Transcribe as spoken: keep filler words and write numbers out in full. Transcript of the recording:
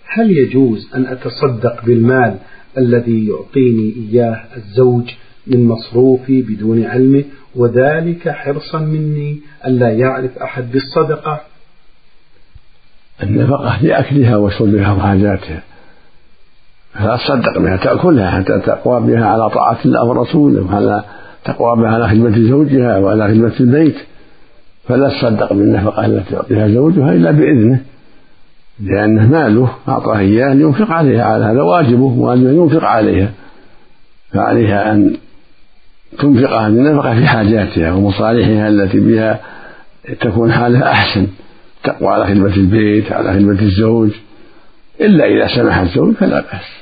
هل يجوز أن أتصدق بالمال الذي يعطيني إياه الزوج من مصروفي بدون علمه، وذلك حرصا مني ألا يعرف أحد بالصدقة؟ النفقة لأكلها وشربها وحاجاتها، فلا تصدق بها تأكلها حتى تقوى بها على طاعة الله ورسوله، وعلى تقوى بها على خدمة زوجها وعلى خدمة البيت، فلا تصدق بالنفقة التي يعطيها زوجها إلا بإذنه، لأنه ماله أعطاه إياه لينفق عليها، على هذا واجبه وأن ينفق عليها، فعليها أن تنفق هذه النفقة في حاجاتها ومصالحها التي بها تكون حالها أحسن، تقوى على خدمة البيت على خدمة الزوج، إلا إذا سمح الزوج فلا بأس.